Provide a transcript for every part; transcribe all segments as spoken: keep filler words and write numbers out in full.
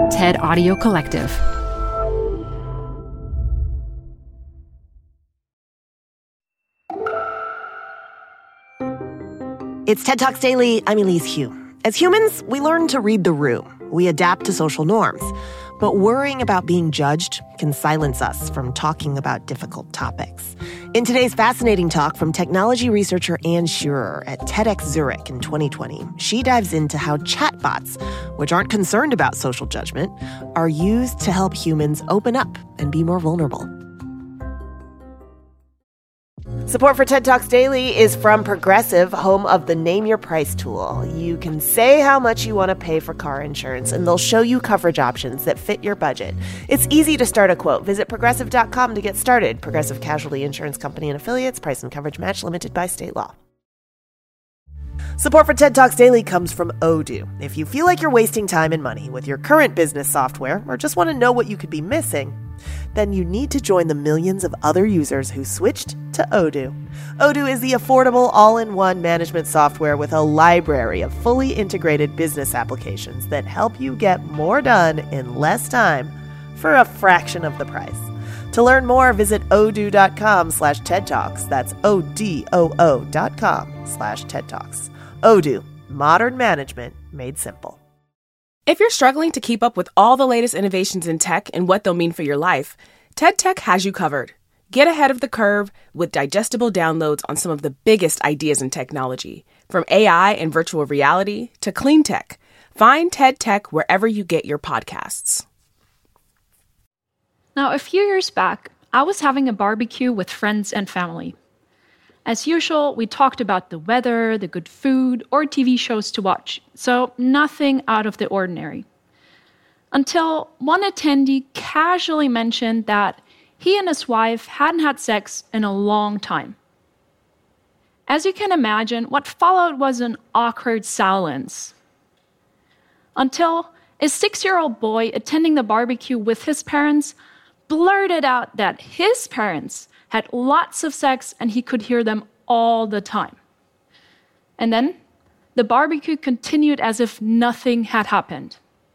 TED Audio Collective. It's TED Talks Daily. I'm Elise Hu. As humans, we learn to read the room. We adapt to social norms. But worrying about being judged can silence us from talking about difficult topics. In today's fascinating talk from technology researcher Anne Shearer at TEDx Zurich in twenty twenty, she dives into how chatbots, which aren't concerned about social judgment, are used to help humans open up and be more vulnerable. Support for TED Talks Daily is from Progressive, home of the Name Your Price tool. You can say how much you want to pay for car insurance, and they'll show you coverage options that fit your budget. It's easy to start a quote. Visit progressive dot com to get started. Progressive Casualty Insurance Company and Affiliates. Price and coverage match limited by state law. Support for TED Talks Daily comes from Odoo. If you feel like you're wasting time and money with your current business software or just want to know what you could be missing, then you need to join the millions of other users who switched to Odoo. Odoo is the affordable all-in-one management software with a library of fully integrated business applications that help you get more done in less time for a fraction of the price. To learn more, visit odoo.com slash TED Talks. That's O-D-O-O dot com slash TED Talks. Odoo, modern management made simple. If you're struggling to keep up with all the latest innovations in tech and what they'll mean for your life, TED Tech has you covered. Get ahead of the curve with digestible downloads on some of the biggest ideas in technology, from A I and virtual reality to clean tech. Find TED Tech wherever you get your podcasts. Now, a few years back, I was having a barbecue with friends and family. As usual, we talked about the weather, the good food, or T V shows to watch, so nothing out of the ordinary. Until one attendee casually mentioned that he and his wife hadn't had sex in a long time. As you can imagine, what followed was an awkward silence. Until a six-year-old boy attending the barbecue with his parents blurted out that his parents had lots of sex and he could hear them all the time. And then the barbecue continued as if nothing had happened.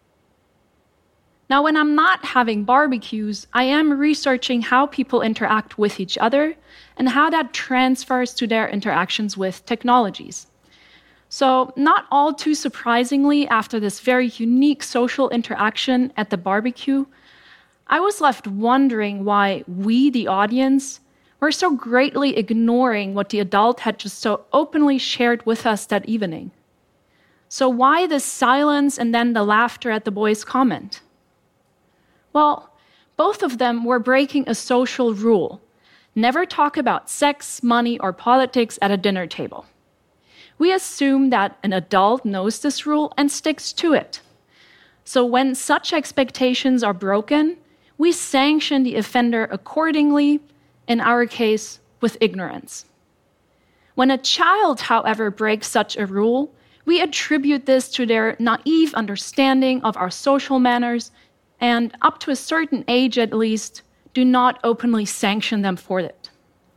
Now, when I'm not having barbecues, I am researching how people interact with each other and how that transfers to their interactions with technologies. So, not all too surprisingly, after this very unique social interaction at the barbecue, I was left wondering why we, the audience, were so greatly ignoring what the adult had just so openly shared with us that evening. So why the silence and then the laughter at the boy's comment? Well, both of them were breaking a social rule. Never talk about sex, money, or politics at a dinner table. We assume that an adult knows this rule and sticks to it. So when such expectations are broken, we sanction the offender accordingly, in our case, with ignorance. When a child, however, breaks such a rule, we attribute this to their naive understanding of our social manners and, up to a certain age at least, do not openly sanction them for it.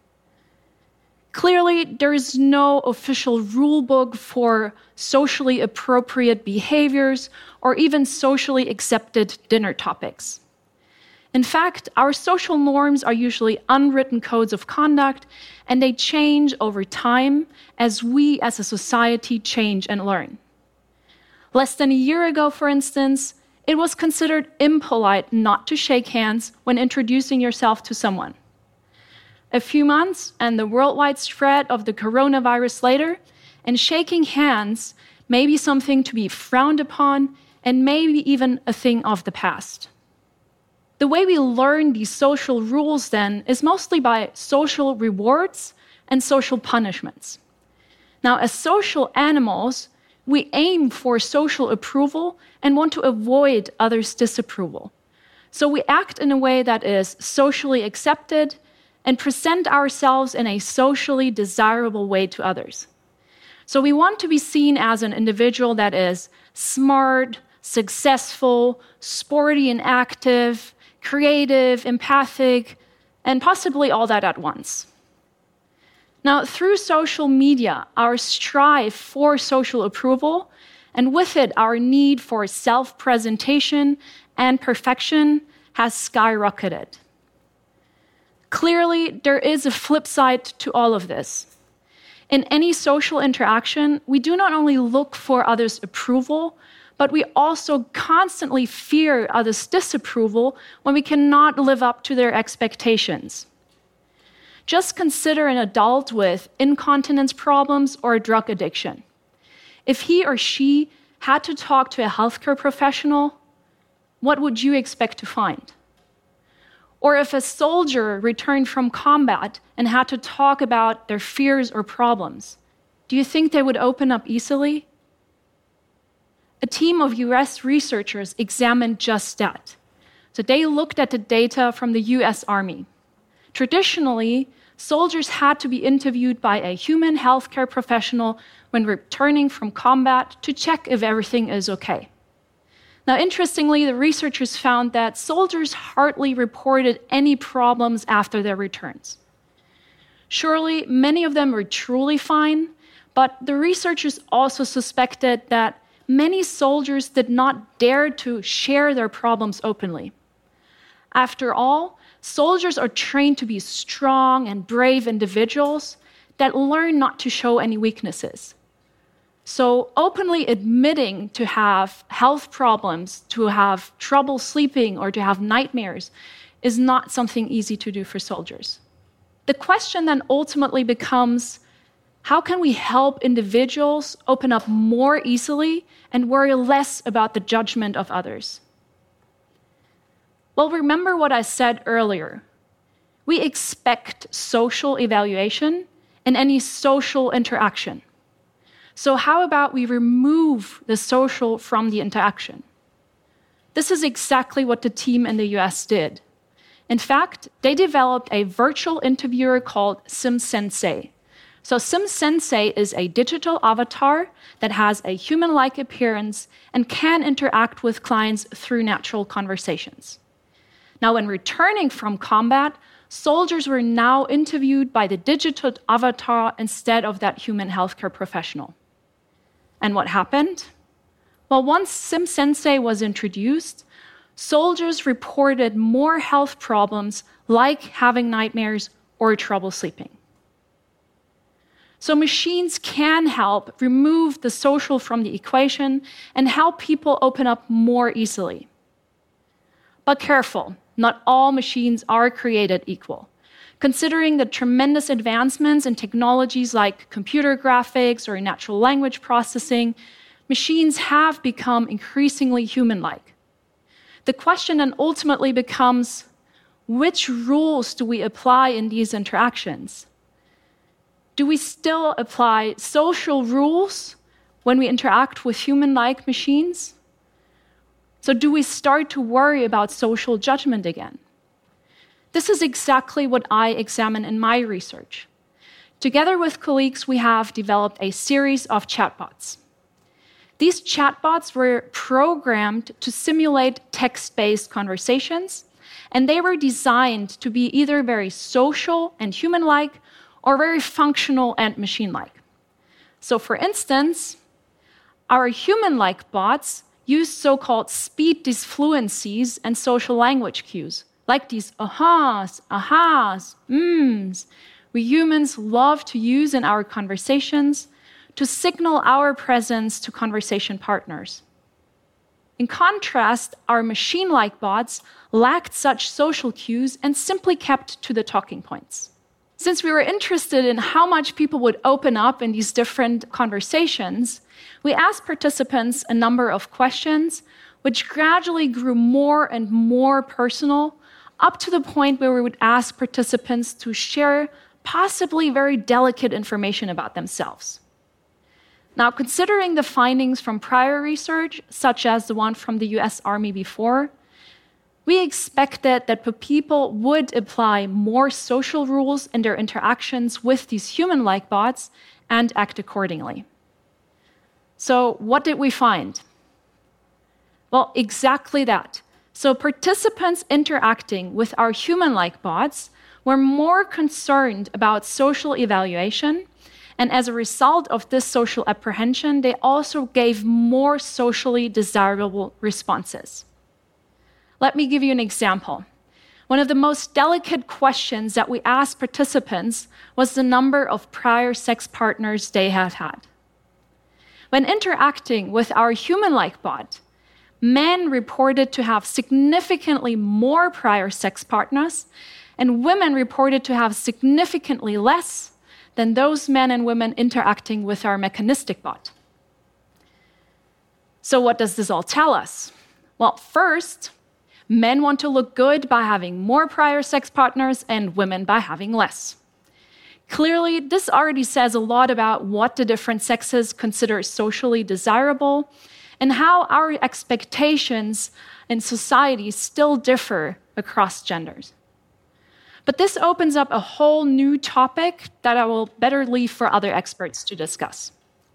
Clearly, there is no official rule book for socially appropriate behaviors or even socially accepted dinner topics. In fact, our social norms are usually unwritten codes of conduct, and they change over time as we as a society change and learn. Less than a year ago, for instance, it was considered impolite not to shake hands when introducing yourself to someone. A few months and the worldwide spread of the coronavirus later, and shaking hands may be something to be frowned upon and maybe even a thing of the past. The way we learn these social rules, then, is mostly by social rewards and social punishments. Now, as social animals, we aim for social approval and want to avoid others' disapproval. So we act in a way that is socially accepted and present ourselves in a socially desirable way to others. So we want to be seen as an individual that is smart, successful, sporty and active, creative, empathic, and possibly all that at once. Now, through social media, our strive for social approval, and with it, our need for self-presentation and perfection has skyrocketed. Clearly, there is a flip side to all of this. In any social interaction, we do not only look for others' approval, but we also constantly fear others' disapproval when we cannot live up to their expectations. Just consider an adult with incontinence problems or a drug addiction. If he or she had to talk to a healthcare professional, what would you expect to find? Or if a soldier returned from combat and had to talk about their fears or problems, do you think they would open up easily? A team of U S researchers examined just that. So they looked at the data from the U S Army. Traditionally, soldiers had to be interviewed by a human healthcare professional when returning from combat to check if everything is okay. Now, interestingly, the researchers found that soldiers hardly reported any problems after their returns. Surely, many of them were truly fine, but the researchers also suspected that many soldiers did not dare to share their problems openly. After all, soldiers are trained to be strong and brave individuals that learn not to show any weaknesses. So openly admitting to have health problems, to have trouble sleeping, or to have nightmares is not something easy to do for soldiers. The question then ultimately becomes, how can we help individuals open up more easily and worry less about the judgment of others? Well, remember what I said earlier. We expect social evaluation in any social interaction. So how about we remove the social from the interaction? This is exactly what the team in the U S did. In fact, they developed a virtual interviewer called SimSensei. So SimSensei is a digital avatar that has a human-like appearance and can interact with clients through natural conversations. Now, when returning from combat, soldiers were now interviewed by the digital avatar instead of that human healthcare professional. And what happened? Well, once SimSensei was introduced, soldiers reported more health problems like having nightmares or trouble sleeping. So machines can help remove the social from the equation and help people open up more easily. But careful, not all machines are created equal. Considering the tremendous advancements in technologies like computer graphics or natural language processing, machines have become increasingly human-like. The question then ultimately becomes, which rules do we apply in these interactions? Do we still apply social rules when we interact with human-like machines? So do we start to worry about social judgment again? This is exactly what I examine in my research. Together with colleagues, we have developed a series of chatbots. These chatbots were programmed to simulate text-based conversations, and they were designed to be either very social and human-like or very functional and machine-like. So for instance, our human-like bots use so-called speed disfluencies and social language cues, like these ahas, ahas, mms, we humans love to use in our conversations to signal our presence to conversation partners. In contrast, our machine-like bots lacked such social cues and simply kept to the talking points. Since we were interested in how much people would open up in these different conversations, we asked participants a number of questions, which gradually grew more and more personal, up to the point where we would ask participants to share possibly very delicate information about themselves. Now, considering the findings from prior research, such as the one from the U S Army before, we expected that people would apply more social rules in their interactions with these human-like bots and act accordingly. So what did we find? Well, exactly that. So participants interacting with our human-like bots were more concerned about social evaluation, and as a result of this social apprehension, they also gave more socially desirable responses. Let me give you an example. One of the most delicate questions that we asked participants was the number of prior sex partners they had had. When interacting with our human-like bot, men reported to have significantly more prior sex partners, and women reported to have significantly less than those men and women interacting with our mechanistic bot. So what does this all tell us? Well, first, men want to look good by having more prior sex partners and women by having less. Clearly, this already says a lot about what the different sexes consider socially desirable and how our expectations in society still differ across genders. But this opens up a whole new topic that I will better leave for other experts to discuss.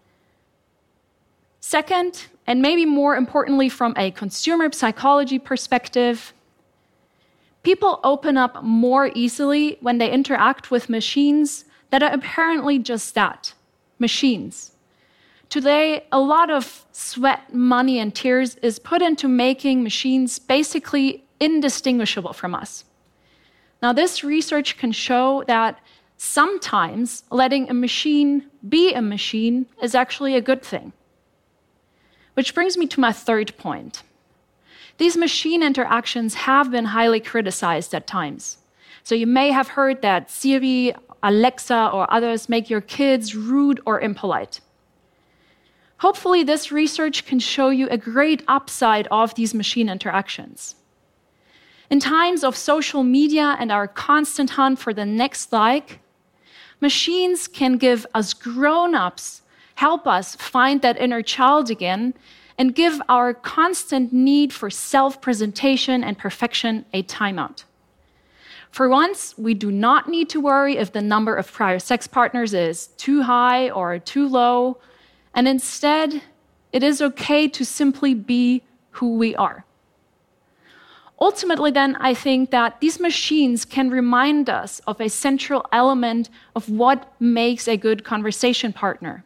Second, and maybe more importantly from a consumer psychology perspective, people open up more easily when they interact with machines that are apparently just that, machines. Today, a lot of sweat, money, and tears is put into making machines basically indistinguishable from us. Now, this research can show that sometimes letting a machine be a machine is actually a good thing. Which brings me to my third point. These machine interactions have been highly criticized at times. So you may have heard that Siri, Alexa, or others make your kids rude or impolite. Hopefully, this research can show you a great upside of these machine interactions. In times of social media and our constant hunt for the next like, machines can give us grown-ups, help us find that inner child again, and give our constant need for self-presentation and perfection a timeout. For once, we do not need to worry if the number of prior sex partners is too high or too low, and instead, it is okay to simply be who we are. Ultimately, then, I think that these machines can remind us of a central element of what makes a good conversation partner: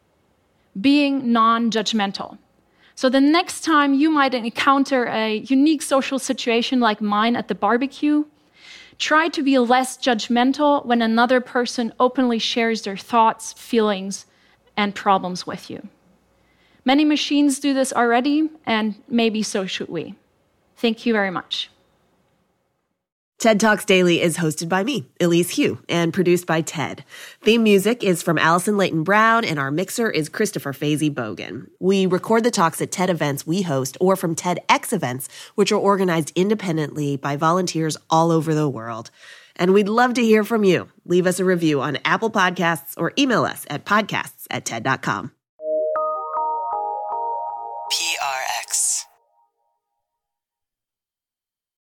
being non-judgmental. So the next time you might encounter a unique social situation like mine at the barbecue, try to be less judgmental when another person openly shares their thoughts, feelings, and problems with you. Many machines do this already, and maybe so should we. Thank you very much. TED Talks Daily is hosted by me, Elise Hu, and produced by TED. Theme music is from Allison Leighton Brown, and our mixer is Christopher Fazy Bogan. We record the talks at TED events we host or from TEDx events, which are organized independently by volunteers all over the world. And we'd love to hear from you. Leave us a review on Apple Podcasts or email us at podcasts at TED dot com. P R X.